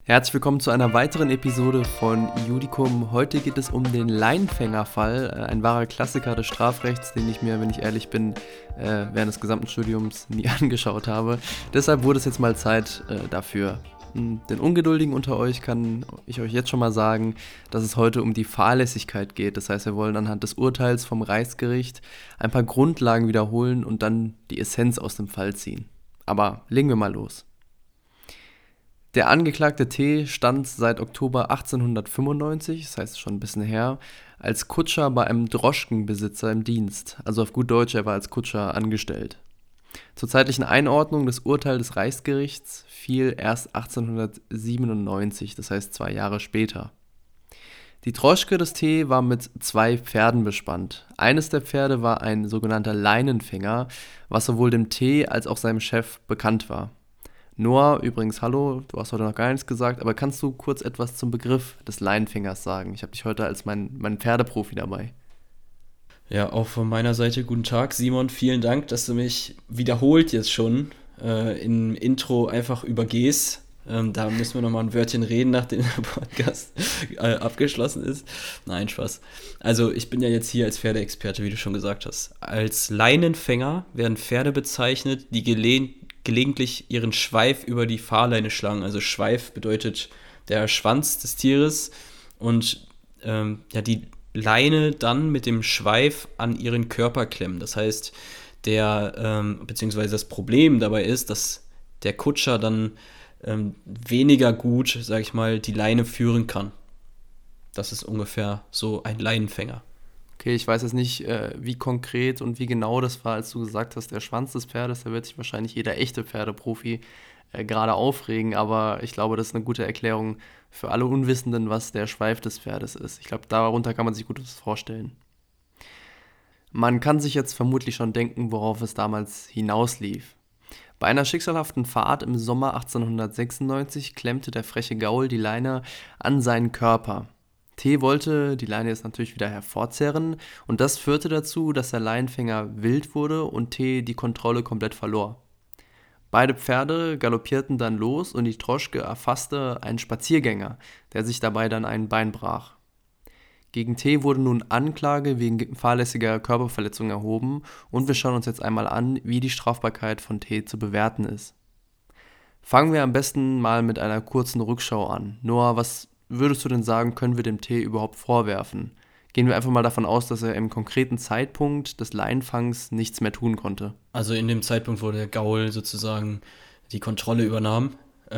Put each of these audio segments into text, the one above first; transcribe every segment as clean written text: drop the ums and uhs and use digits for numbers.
Herzlich willkommen zu einer weiteren Episode von Judicum. Heute geht es um den Laienfängerfall, ein wahrer Klassiker des Strafrechts, den ich mir, wenn ich ehrlich bin, während des gesamten Studiums nie angeschaut habe. Deshalb wurde es jetzt mal Zeit dafür. Den Ungeduldigen unter euch kann ich euch jetzt schon mal sagen, dass es heute um die Fahrlässigkeit geht. Das heißt, wir wollen anhand des Urteils vom Reichsgericht ein paar Grundlagen wiederholen und dann die Essenz aus dem Fall ziehen. Aber legen wir mal los. Der Angeklagte T. stand seit Oktober 1895, das heißt schon ein bisschen her, als Kutscher bei einem Droschkenbesitzer im Dienst. Also auf gut Deutsch, er war als Kutscher angestellt. Zur zeitlichen Einordnung des Urteils des Reichsgerichts fiel erst 1897, das heißt 2 Jahre später. Die Droschke des T. war mit 2 Pferden bespannt. Eines der Pferde war ein sogenannter Leinenfänger, was sowohl dem T. als auch seinem Chef bekannt war. Noah, übrigens, hallo, du hast heute noch gar nichts gesagt, aber kannst du kurz etwas zum Begriff des Leinenfängers sagen? Ich habe dich heute als mein Pferdeprofi dabei. Ja, auch von meiner Seite guten Tag, Simon. Vielen Dank, dass du mich wiederholt jetzt schon im Intro einfach übergehst. Da müssen wir nochmal ein Wörtchen reden, nachdem der Podcast abgeschlossen ist. Nein, Spaß. Also ich bin ja jetzt hier als Pferdeexperte, wie du schon gesagt hast. Als Leinenfänger werden Pferde bezeichnet, die gelegentlich ihren Schweif über die Fahrleine schlagen. Also Schweif bedeutet der Schwanz des Tieres und die Leine dann mit dem Schweif an ihren Körper klemmen. Das heißt, beziehungsweise das Problem dabei ist, dass der Kutscher dann weniger gut, sag ich mal, die Leine führen kann. Das ist ungefähr so ein Leinenfänger. Okay, ich weiß jetzt nicht, wie konkret und wie genau das war, als du gesagt hast, der Schwanz des Pferdes, da wird sich wahrscheinlich jeder echte Pferdeprofi gerade aufregen, aber ich glaube, das ist eine gute Erklärung für alle Unwissenden, was der Schweif des Pferdes ist. Ich glaube, darunter kann man sich gut was vorstellen. Man kann sich jetzt vermutlich schon denken, worauf es damals hinauslief. Bei einer schicksalhaften Fahrt im Sommer 1896 klemmte der freche Gaul die Leine an seinen Körper. T. wollte die Leine jetzt natürlich wieder hervorzerren und das führte dazu, dass der Leinenfänger wild wurde und T. die Kontrolle komplett verlor. Beide Pferde galoppierten dann los und die Droschke erfasste einen Spaziergänger, der sich dabei dann ein Bein brach. Gegen T. wurde nun Anklage wegen fahrlässiger Körperverletzung erhoben und wir schauen uns jetzt einmal an, wie die Strafbarkeit von T. zu bewerten ist. Fangen wir am besten mal mit einer kurzen Rückschau an. Noah, was würdest du denn sagen, können wir dem T. überhaupt vorwerfen? Gehen wir einfach mal davon aus, dass er im konkreten Zeitpunkt des Leinenfangs nichts mehr tun konnte. Also in dem Zeitpunkt, wo der Gaul sozusagen die Kontrolle übernahm,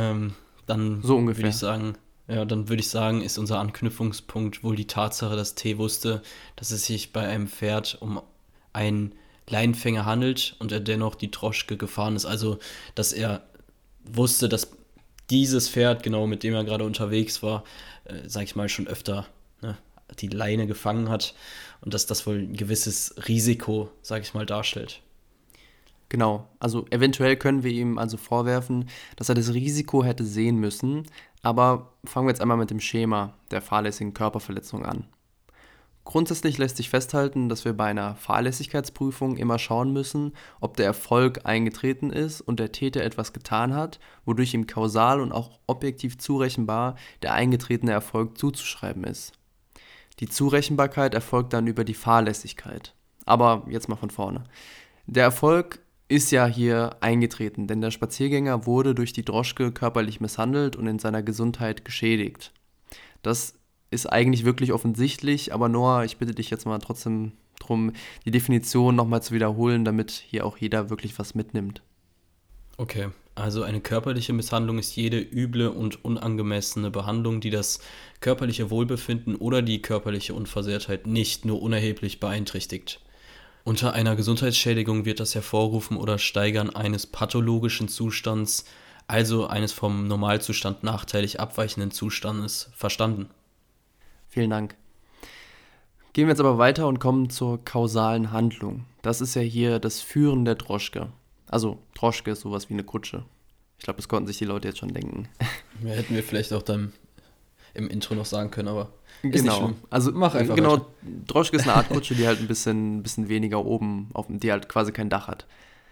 dann So ungefähr. würde ich sagen, ist unser Anknüpfungspunkt wohl die Tatsache, dass T. wusste, dass es sich bei einem Pferd um einen Leinenfänger handelt und er dennoch die Droschke gefahren ist. Also, dass er wusste, dass dieses Pferd, genau mit dem er gerade unterwegs war, sag ich mal, schon öfter die Leine gefangen hat und dass das wohl ein gewisses Risiko, sag ich mal, darstellt. Genau, also eventuell können wir ihm also vorwerfen, dass er das Risiko hätte sehen müssen, aber fangen wir jetzt einmal mit dem Schema der fahrlässigen Körperverletzung an. Grundsätzlich lässt sich festhalten, dass wir bei einer Fahrlässigkeitsprüfung immer schauen müssen, ob der Erfolg eingetreten ist und der Täter etwas getan hat, wodurch ihm kausal und auch objektiv zurechenbar der eingetretene Erfolg zuzuschreiben ist. Die Zurechenbarkeit erfolgt dann über die Fahrlässigkeit. Aber jetzt mal von vorne. Der Erfolg ist ja hier eingetreten, denn der Spaziergänger wurde durch die Droschke körperlich misshandelt und in seiner Gesundheit geschädigt. Das ist eigentlich wirklich offensichtlich, aber Noah, ich bitte dich jetzt mal trotzdem darum, die Definition nochmal zu wiederholen, damit hier auch jeder wirklich was mitnimmt. Okay, also eine körperliche Misshandlung ist jede üble und unangemessene Behandlung, die das körperliche Wohlbefinden oder die körperliche Unversehrtheit nicht nur unerheblich beeinträchtigt. Unter einer Gesundheitsschädigung wird das Hervorrufen oder Steigern eines pathologischen Zustands, also eines vom Normalzustand nachteilig abweichenden Zustandes, verstanden. Vielen Dank. Gehen wir jetzt aber weiter und kommen zur kausalen Handlung. Das ist ja hier das Führen der Droschke. Also Droschke ist sowas wie eine Kutsche. Ich glaube, das konnten sich die Leute jetzt schon denken. Ja, hätten wir vielleicht auch dann im Intro noch sagen können, aber ist nicht Genau, schlimm. also Mach einfach genau, weiter. Droschke ist eine Art Kutsche, die halt ein bisschen weniger oben, die halt quasi kein Dach hat.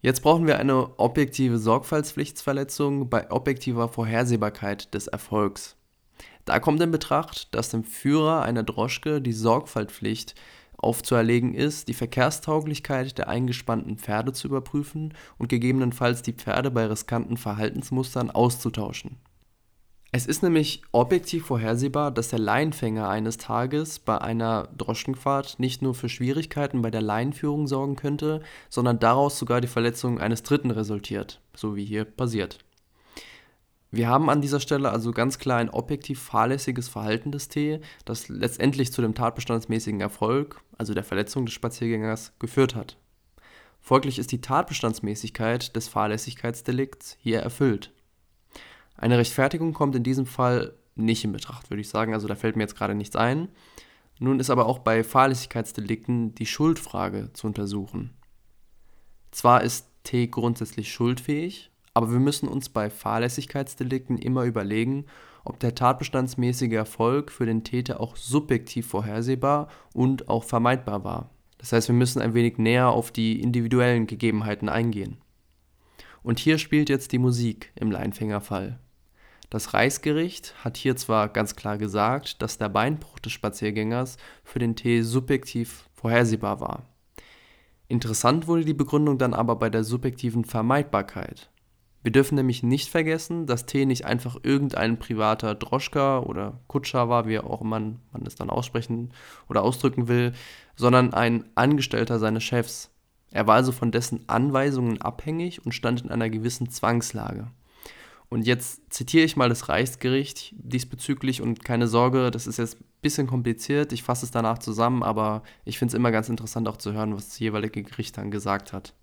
Jetzt brauchen wir eine objektive Sorgfaltspflichtverletzung bei objektiver Vorhersehbarkeit des Erfolgs. Da kommt in Betracht, dass dem Führer einer Droschke die Sorgfaltspflicht aufzuerlegen ist, die Verkehrstauglichkeit der eingespannten Pferde zu überprüfen und gegebenenfalls die Pferde bei riskanten Verhaltensmustern auszutauschen. Es ist nämlich objektiv vorhersehbar, dass der Leinenfänger eines Tages bei einer Droschkenfahrt nicht nur für Schwierigkeiten bei der Leinenführung sorgen könnte, sondern daraus sogar die Verletzung eines Dritten resultiert, so wie hier passiert. Wir haben an dieser Stelle also ganz klar ein objektiv fahrlässiges Verhalten des T, das letztendlich zu dem tatbestandsmäßigen Erfolg, also der Verletzung des Spaziergängers, geführt hat. Folglich ist die Tatbestandsmäßigkeit des Fahrlässigkeitsdelikts hier erfüllt. Eine Rechtfertigung kommt in diesem Fall nicht in Betracht, würde ich sagen, also da fällt mir jetzt gerade nichts ein. Nun ist aber auch bei Fahrlässigkeitsdelikten die Schuldfrage zu untersuchen. Zwar ist T grundsätzlich schuldfähig, aber wir müssen uns bei Fahrlässigkeitsdelikten immer überlegen, ob der tatbestandsmäßige Erfolg für den Täter auch subjektiv vorhersehbar und auch vermeidbar war. Das heißt, wir müssen ein wenig näher auf die individuellen Gegebenheiten eingehen. Und hier spielt jetzt die Musik im Leinenfängerfall. Das Reichsgericht hat hier zwar ganz klar gesagt, dass der Beinbruch des Spaziergängers für den T subjektiv vorhersehbar war. Interessant wurde die Begründung dann aber bei der subjektiven Vermeidbarkeit. Wir dürfen nämlich nicht vergessen, dass T nicht einfach irgendein privater Droschka oder Kutscher war, wie auch immer man es dann aussprechen oder ausdrücken will, sondern ein Angestellter seines Chefs. Er war also von dessen Anweisungen abhängig und stand in einer gewissen Zwangslage. Und jetzt zitiere ich mal das Reichsgericht diesbezüglich und keine Sorge, das ist jetzt ein bisschen kompliziert, ich fasse es danach zusammen, aber ich finde es immer ganz interessant auch zu hören, was das jeweilige Gericht dann gesagt hat.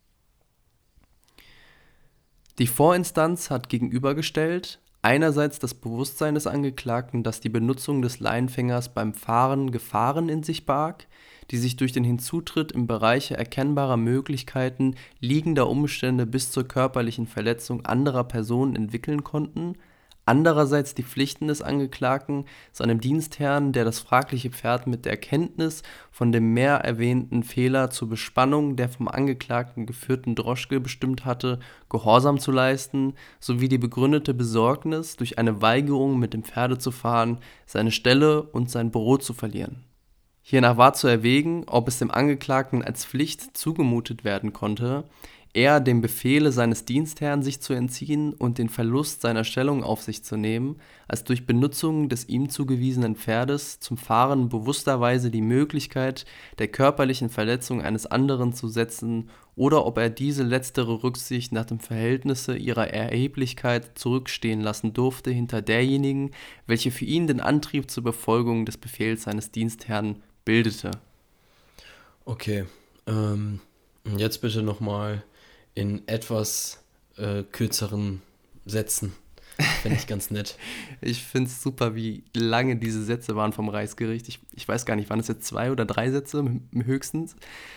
Die Vorinstanz hat gegenübergestellt, einerseits das Bewusstsein des Angeklagten, dass die Benutzung des Leinenfängers beim Fahren Gefahren in sich barg, die sich durch den Hinzutritt im Bereiche erkennbarer Möglichkeiten liegender Umstände bis zur körperlichen Verletzung anderer Personen entwickeln konnten, andererseits die Pflichten des Angeklagten, seinem Dienstherrn, der das fragliche Pferd mit der Kenntnis von dem mehr erwähnten Fehler zur Bespannung der vom Angeklagten geführten Droschke bestimmt hatte, Gehorsam zu leisten, sowie die begründete Besorgnis, durch eine Weigerung mit dem Pferde zu fahren, seine Stelle und sein Brot zu verlieren. Hiernach war zu erwägen, ob es dem Angeklagten als Pflicht zugemutet werden konnte, eher dem Befehle seines Dienstherrn sich zu entziehen und den Verlust seiner Stellung auf sich zu nehmen, als durch Benutzung des ihm zugewiesenen Pferdes zum Fahren bewussterweise die Möglichkeit der körperlichen Verletzung eines anderen zu setzen, oder ob er diese letztere Rücksicht nach dem Verhältnisse ihrer Erheblichkeit zurückstehen lassen durfte hinter derjenigen, welche für ihn den Antrieb zur Befolgung des Befehls seines Dienstherrn bildete. Okay, jetzt bitte nochmal in etwas kürzeren Sätzen. Fände ich ganz nett. Ich finde es super, wie lange diese Sätze waren vom Reichsgericht. Ich weiß gar nicht, waren es jetzt 2 oder 3 Sätze höchstens?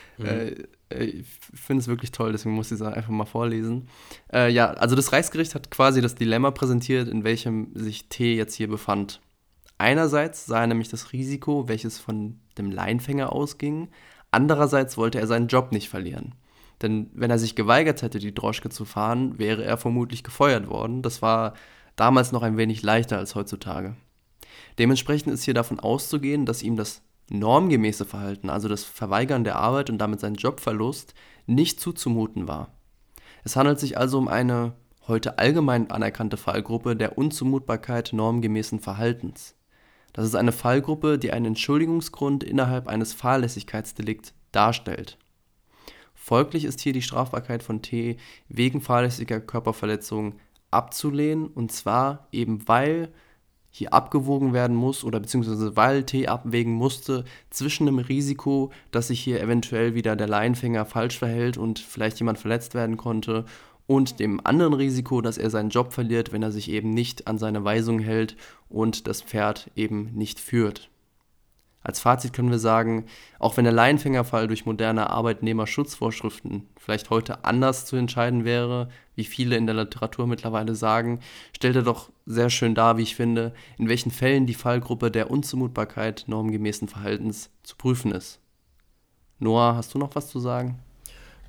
Ich finde es wirklich toll, deswegen muss ich es einfach mal vorlesen. Ja, also das Reichsgericht hat quasi das Dilemma präsentiert, in welchem sich T jetzt hier befand. Einerseits sah er nämlich das Risiko, welches von dem Leinenfänger ausging. Andererseits wollte er seinen Job nicht verlieren. Denn wenn er sich geweigert hätte, die Droschke zu fahren, wäre er vermutlich gefeuert worden. Das war damals noch ein wenig leichter als heutzutage. Dementsprechend ist hier davon auszugehen, dass ihm das normgemäße Verhalten, also das Verweigern der Arbeit und damit sein Jobverlust, nicht zuzumuten war. Es handelt sich also um eine heute allgemein anerkannte Fallgruppe der Unzumutbarkeit normgemäßen Verhaltens. Das ist eine Fallgruppe, die einen Entschuldigungsgrund innerhalb eines Fahrlässigkeitsdelikts darstellt. Folglich ist hier die Strafbarkeit von T wegen fahrlässiger Körperverletzung abzulehnen, und zwar eben weil hier abgewogen werden muss oder beziehungsweise weil T abwägen musste zwischen dem Risiko, dass sich hier eventuell wieder der Leinenfänger falsch verhält und vielleicht jemand verletzt werden konnte, und dem anderen Risiko, dass er seinen Job verliert, wenn er sich eben nicht an seine Weisung hält und das Pferd eben nicht führt. Als Fazit können wir sagen, auch wenn der Leinenfängerfall durch moderne Arbeitnehmerschutzvorschriften vielleicht heute anders zu entscheiden wäre, wie viele in der Literatur mittlerweile sagen, stellt er doch sehr schön dar, wie ich finde, in welchen Fällen die Fallgruppe der Unzumutbarkeit normgemäßen Verhaltens zu prüfen ist. Noah, hast du noch was zu sagen?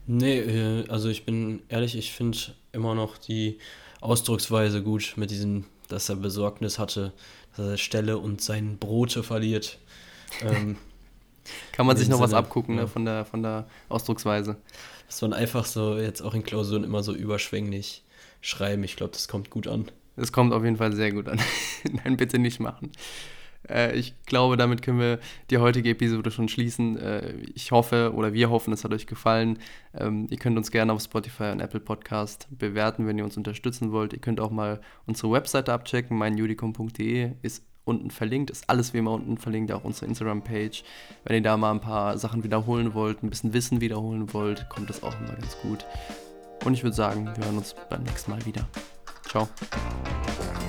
Nee, also ich bin ehrlich, ich finde immer noch die Ausdrucksweise gut mit diesem, dass er Besorgnis hatte, dass er Stelle und sein Brote verliert. Ähm, Kann in man sich dem noch was Sinne, abgucken, ne, ja. von der Ausdrucksweise. Dass man einfach so jetzt auch in Klausuren immer so überschwänglich schreiben. Ich glaube, das kommt gut an. Es kommt auf jeden Fall sehr gut an. Nein, bitte nicht machen. Ich glaube, damit können wir die heutige Episode schon schließen. Ich hoffe oder wir hoffen, es hat euch gefallen. Ihr könnt uns gerne auf Spotify und Apple Podcast bewerten, wenn ihr uns unterstützen wollt. Ihr könnt auch mal unsere Webseite abchecken. meinjudicum.de ist unten verlinkt. Ist alles wie immer unten verlinkt, auch unsere Instagram-Page. Wenn ihr da mal ein paar Sachen wiederholen wollt, ein bisschen Wissen wiederholen wollt, kommt das auch immer ganz gut. Und ich würde sagen, wir hören uns beim nächsten Mal wieder. Ciao.